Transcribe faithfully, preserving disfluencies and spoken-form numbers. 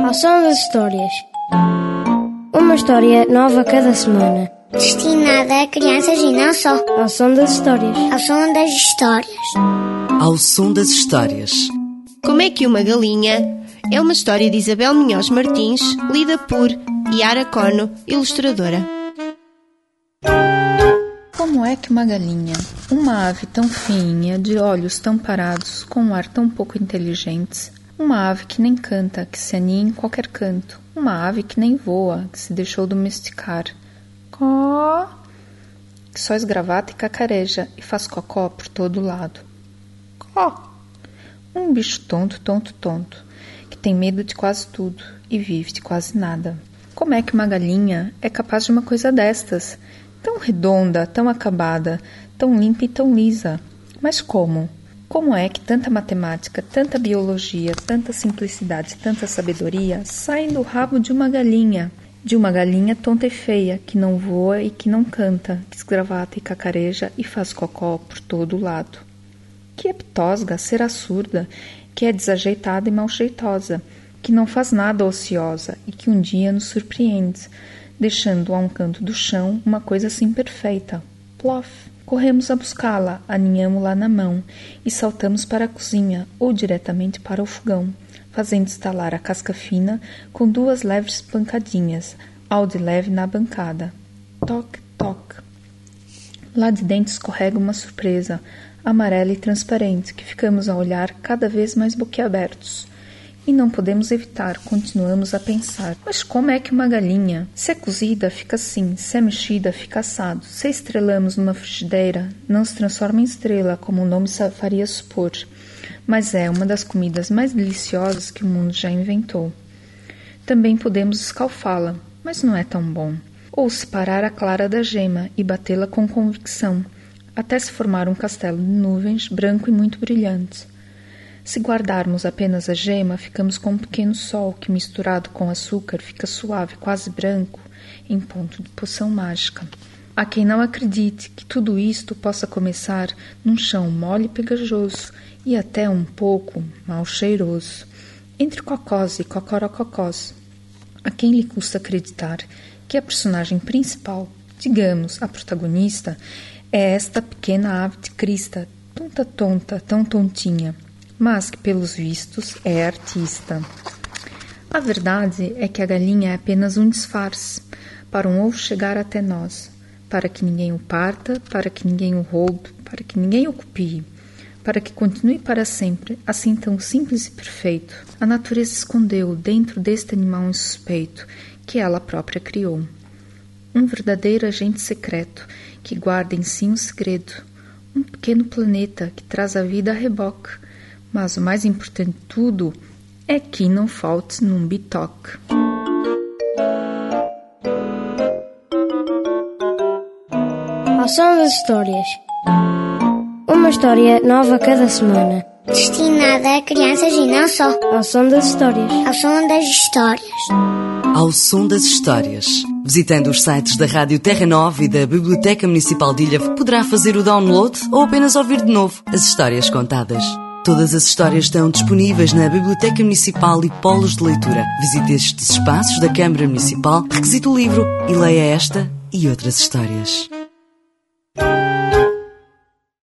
Ao som das histórias. Uma história nova cada semana. Destinada a crianças e não só. Ao som das histórias. Ao som das histórias. Ao som das histórias. Como é que uma galinha é uma história de Isabel Munhoz Martins, lida por Yara Cono, ilustradora. Como é que uma galinha, uma ave tão fininha, de olhos tão parados, com um ar tão pouco inteligente, uma ave que nem canta, que se aninha em qualquer canto, uma ave que nem voa, que se deixou domesticar, có, que só esgravata e cacareja e faz cocó por todo lado, có, um bicho tonto, tonto, tonto, que tem medo de quase tudo e vive de quase nada. Como é que uma galinha é capaz de uma coisa destas? Tão redonda, tão acabada, tão limpa e tão lisa. Mas como? Como é que tanta matemática, tanta biologia, tanta simplicidade, tanta sabedoria saem do rabo de uma galinha? De uma galinha tonta e feia, que não voa e que não canta, que esgravata e cacareja e faz cocó por todo lado. Que é pitosga, será surda, que é desajeitada e maljeitosa, que não faz nada ociosa e que um dia nos surpreende, deixando a um canto do chão uma coisa assim perfeita. Plof! Corremos a buscá-la, aninhamo-la na mão e saltamos para a cozinha ou diretamente para o fogão, fazendo estalar a casca fina com duas leves pancadinhas, ao de leve na bancada. Toc, toc. Lá de dentro escorrega uma surpresa, amarela e transparente, que ficamos a olhar cada vez mais boquiabertos. E não podemos evitar, continuamos a pensar. Mas como é que uma galinha, se é cozida, fica assim, se é mexida, fica assado, se estrelamos numa frigideira, não se transforma em estrela, como o nome faria supor, mas é uma das comidas mais deliciosas que o mundo já inventou. Também podemos escalfá-la, mas não é tão bom. Ou separar a clara da gema e batê-la com convicção, até se formar um castelo de nuvens, branco e muito brilhante. Se guardarmos apenas a gema, ficamos com um pequeno sol que, misturado com açúcar, fica suave, quase branco, em ponto de poção mágica. Há quem não acredite que tudo isto possa começar num chão mole e pegajoso e até um pouco mal cheiroso, entre cocós e cocorococós. A quem lhe custa acreditar que a personagem principal, digamos, a protagonista, é esta pequena ave de crista, tonta tonta, tão tontinha, mas que, pelos vistos, é artista. A verdade é que a galinha é apenas um disfarce para um ovo chegar até nós, para que ninguém o parta, para que ninguém o roube, para que ninguém o copie, para que continue para sempre, assim tão simples e perfeito. A natureza escondeu dentro deste animal insuspeito que ela própria criou. Um verdadeiro agente secreto que guarda em si um segredo, um pequeno planeta que traz a vida a reboque. Mas o mais importante de tudo é que não falte num bitoque. Ao som das histórias. Uma história nova cada semana. Destinada a crianças e não só. Ao som das histórias. Ao som das histórias. Ao som das histórias. Visitando os sites da Rádio Terra Nova e da Biblioteca Municipal de Ilha, poderá fazer o download ou apenas ouvir de novo as histórias contadas. Todas as histórias estão disponíveis na Biblioteca Municipal e Polos de Leitura. Visite estes espaços da Câmara Municipal, requisite o livro e leia esta e outras histórias.